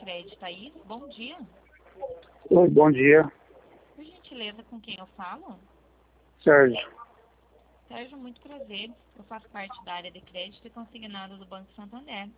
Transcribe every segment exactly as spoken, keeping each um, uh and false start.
Crédito aí. Bom dia. Oi, bom dia. Por gentileza, com quem eu falo? Sérgio. Sérgio, muito prazer. Eu faço parte da área de crédito e consignado do Banco Santander.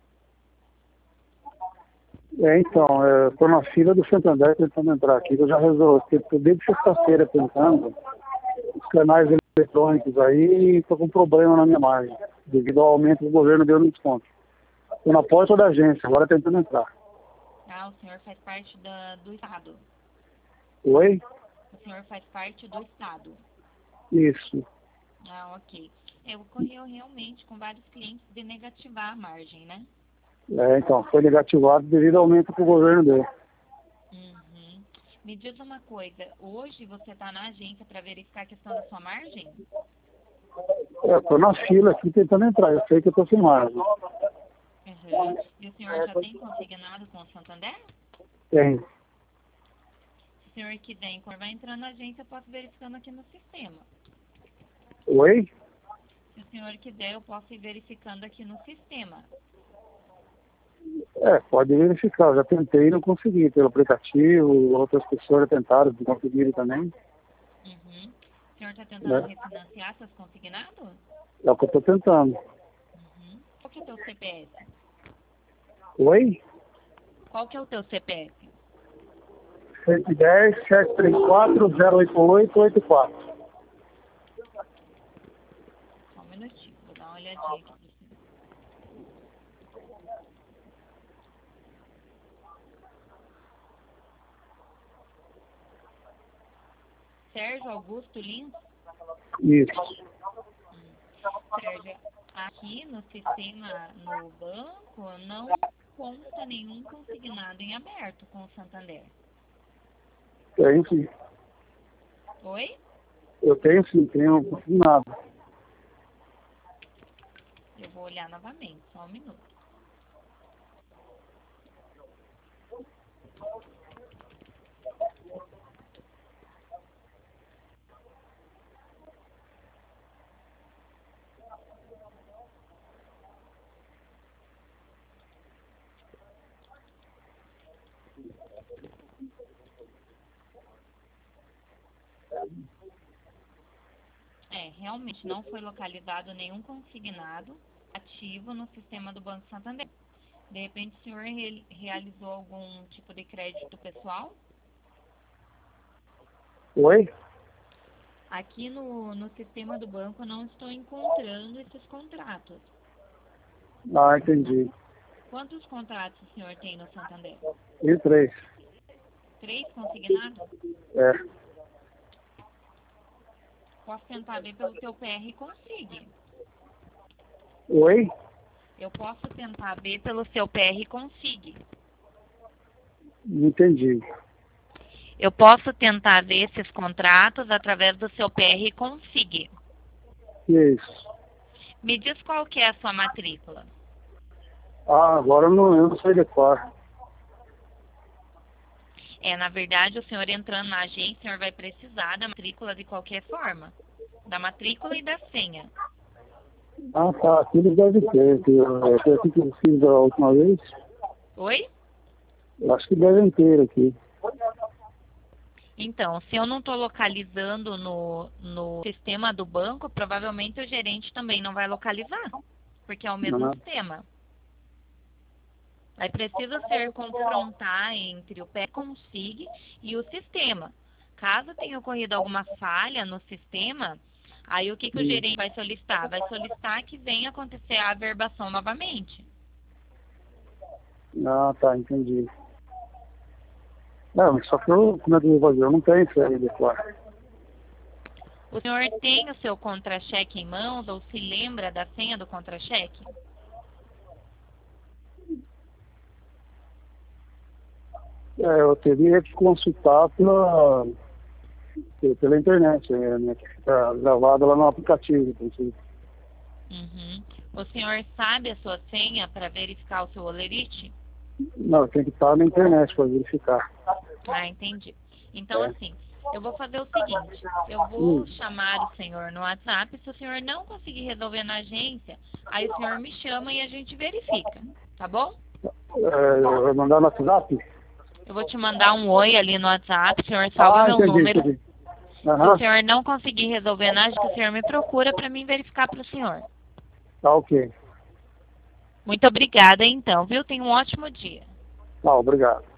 É, então, eu tô na fila do Santander tentando entrar aqui. Eu já resolvi, eu desde sexta-feira tentando os canais eletrônicos aí e tô com problema na minha margem, devido ao aumento que o governo deu no desconto. Tô na porta da agência, agora tentando entrar. Ah, o senhor faz parte da, do Estado. Oi? O senhor faz parte do Estado. Isso. Ah, ok. É, ocorreu realmente com vários clientes de negativar a margem, né? É, então, foi negativado devido ao aumento que o governo deu. Uhum. Me diz uma coisa, hoje você está na agência para verificar a questão da sua margem? É, eu tô na fila aqui tentando entrar, eu sei que eu tô sem margem. Uhum. E o senhor já tem consignado com o Santander? Tem. Se o senhor quiser, quando vai entrando na agência, eu posso ir verificando aqui no sistema. Oi? Se o senhor quiser, eu posso ir verificando aqui no sistema. É, pode verificar, eu já tentei e não consegui pelo aplicativo, outras pessoas já tentaram, não conseguiram também. Uhum. O senhor está tentando Né? refinanciar seus consignados? É o que eu tô tentando. Uhum. Qual que é o teu C P F? Oi? Qual que é o teu C P F? cento e dez, sete três quatro, zero oito oito, oito quatro. Só um minutinho, vou dar uma olhadinha aqui para você. Sérgio Augusto Lins? Isso. Hum. Sérgio, aqui no sistema, no banco, não consta nenhum consignado em aberto com o Santander. Tenho sim. Oi? Eu tenho sim, tenho nada. Eu vou olhar novamente, só um minuto. É, realmente não foi localizado nenhum consignado ativo no sistema do Banco Santander. De repente, o senhor re realizou algum tipo de crédito pessoal? Oi? Aqui no, no sistema do banco não estou encontrando esses contratos. Ah, entendi. Quantos contratos o senhor tem no Santander? E três. Três consignados? É. Posso tentar ver pelo teu P R Consig. Oi? Eu posso tentar ver pelo seu P R Consig. Não entendi. Eu posso tentar ver esses contratos através do seu P R Consig. E é isso. Me diz qual que é a sua matrícula. Ah, agora eu não, eu não sei decorar. É, na verdade, o senhor entrando na agência, o senhor vai precisar da matrícula de qualquer forma. Da matrícula e da senha. Ah, tá. Aqui eles devem ter. que eu- é, Foi assim que eu fiz da última vez. Oi? Eu acho que devem ter aqui. Então, se eu não estou localizando no, no sistema do banco, provavelmente o gerente também não vai localizar, porque é o mesmo Ah, sistema. Aí precisa ser confrontar entre o P E Consig e o sistema. Caso tenha ocorrido alguma falha no sistema, aí o que, que o hum. gerente vai solicitar? Vai solicitar que venha acontecer a averbação novamente. Ah, tá. Entendi. Não, só que eu, como é que eu vou fazer? Eu não tenho isso aí decorar. O senhor tem o seu contra-cheque em mãos ou se lembra da senha do contra-cheque? É, eu teria que consultar pela, pela internet, é, né, que fica gravado lá no aplicativo. Então, Uhum. O senhor sabe a sua senha para verificar o seu olerite? não, tem que estar na internet para verificar. Ah, entendi. Então, É. assim, eu vou fazer o seguinte, eu Hum, vou chamar o senhor no WhatsApp, se o senhor não conseguir resolver na agência, aí o senhor me chama e a gente verifica, tá bom? É, vai mandar no WhatsApp? Eu vou te mandar um oi ali no WhatsApp, o senhor salva Ah, meu entendi, número. entendi. Se Aham, o senhor não conseguir resolver nada, que o senhor me procura para mim verificar para o senhor. tá ok. Muito obrigada, então, viu? Tenha um ótimo dia. Tá, obrigado.